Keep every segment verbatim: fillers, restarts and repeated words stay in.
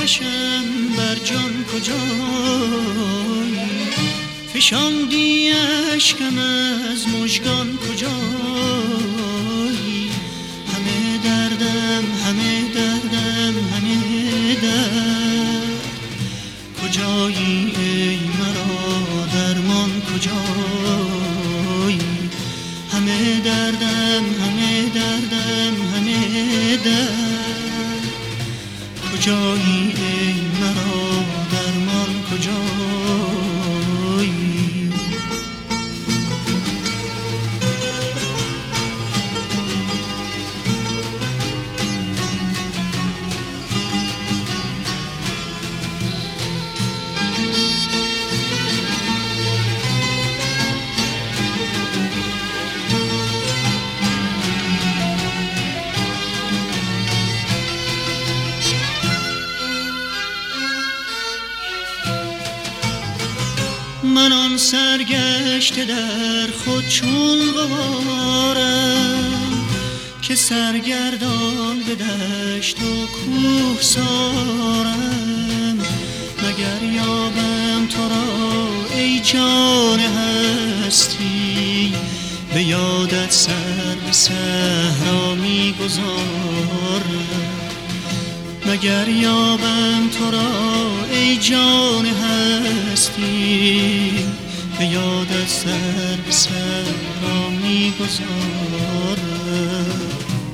آتشم بر جان کجایی، فشاندی اشکم از مژگان کجایی، همه دردم همه دردم همه درد کجایی، ای مرا درمان کجایی، همه دردم همه دردم همه درد کجایی، ای مرا درمان کجایی. من آن سرگشته در خود چون غبارم که سرگردان به دشت و کوه سارم، مگر یابم تو را ای جان هستی، به یادت سر به صحرا می گذارم، مگر یابم تو را ای جان هستی، به یادت سر به صحرا می گذارم.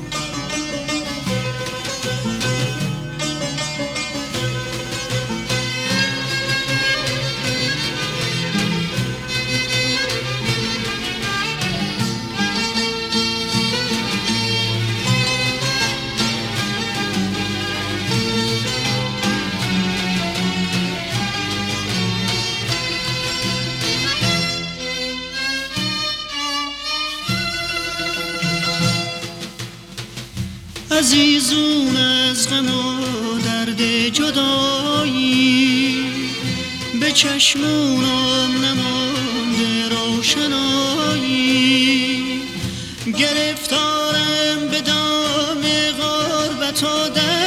عزیزون از غم و درد جدایی، به چشمونم نمانده روشنایی، گرفتارم به دام غربت و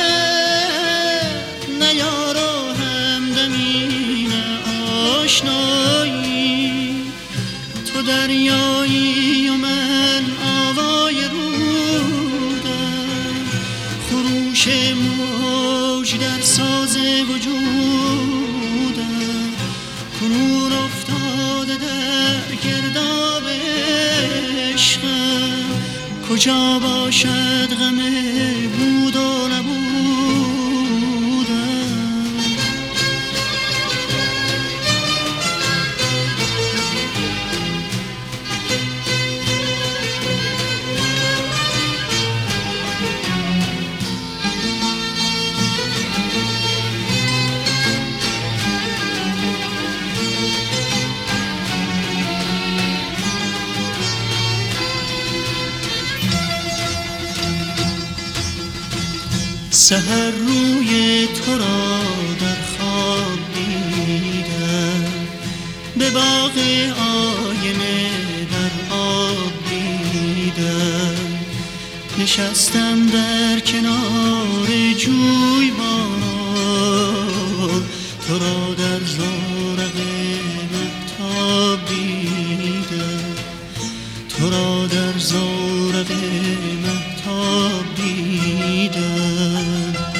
درد، نیارو همدمی نه آشنایی، تو دریایی و من آوای خروش موج در ساز وجودم، کنون افتاده در گرداب عشقم، کجا باشد غم بود و نبودم. سحر روی تو را در خواب دیدم، به باغ آینه در آب دیدم، نشستم در کنار جوی باران، تو را در زورق مهتاب دیدم، تو را در زورق مهتاب دیدم.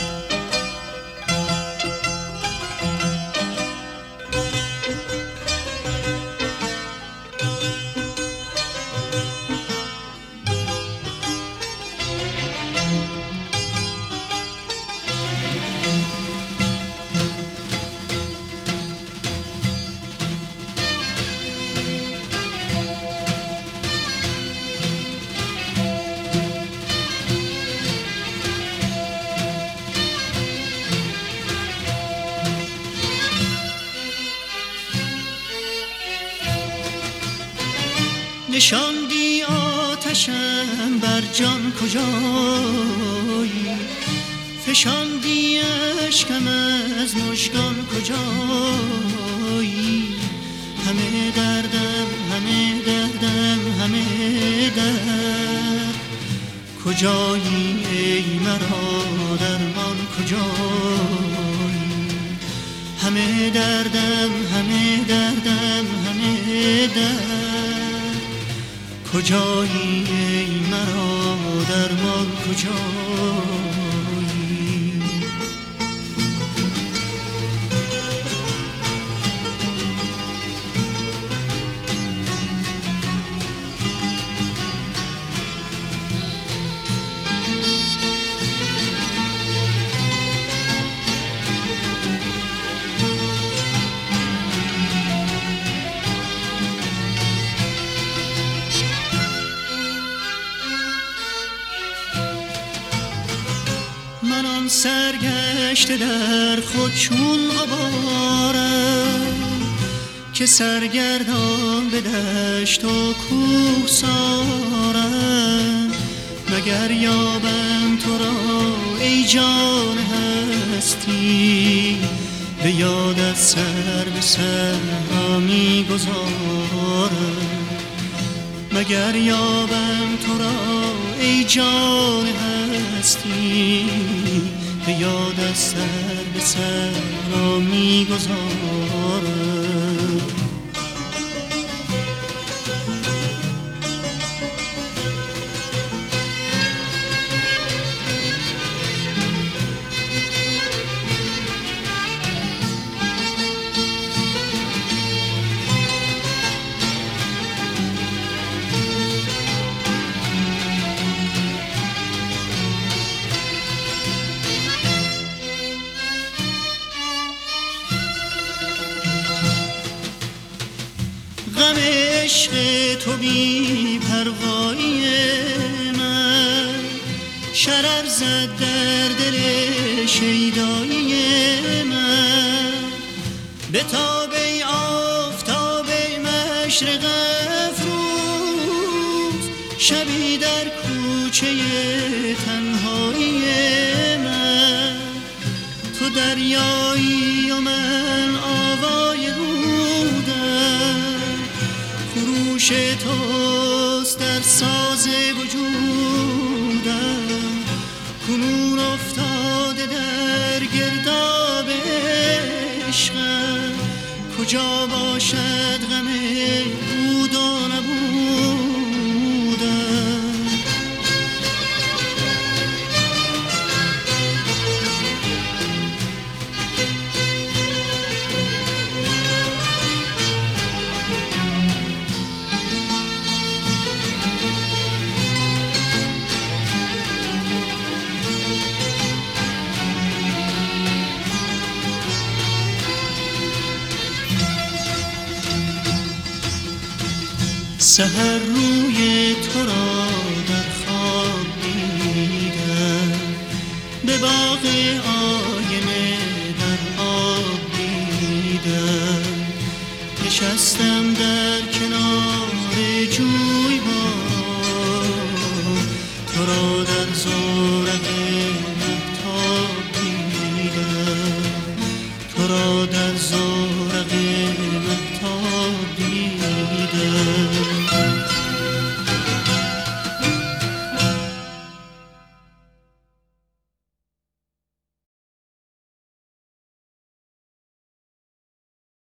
نشاندی آتشم بر جان کجایی، فشاندی اشکم از مژگان کجایی، همه دردم همه دردم همه درد کجایی، ای مرا درمان کجایی. همه دردم همه دردم همه درد کجایی ای مرا درمان کجایی من آن سرگشته در خود چون غبارم که سرگردان به دشت و کوه سارم مگر یابم تو را ای جان هستی به یادت سر به صحرا می گذارم مگر یابم تو را ای جان هستی به یادت سر به صحرا می گذارم غم عشق تو بی پروایی من شرر زد در دل شیدایی من به تاب ای آفتاب ای مشرق افروز شبی در کوچه تنهایی من تو دریایی و من آوای رودم خروش توست در ساز وجودم کنون افتاده در گرداب عشقم کجا باشد غم بود و نبودم سحر روی تو را در خواب دیدم به باغ آینه در آب دیدم نشستم در کنار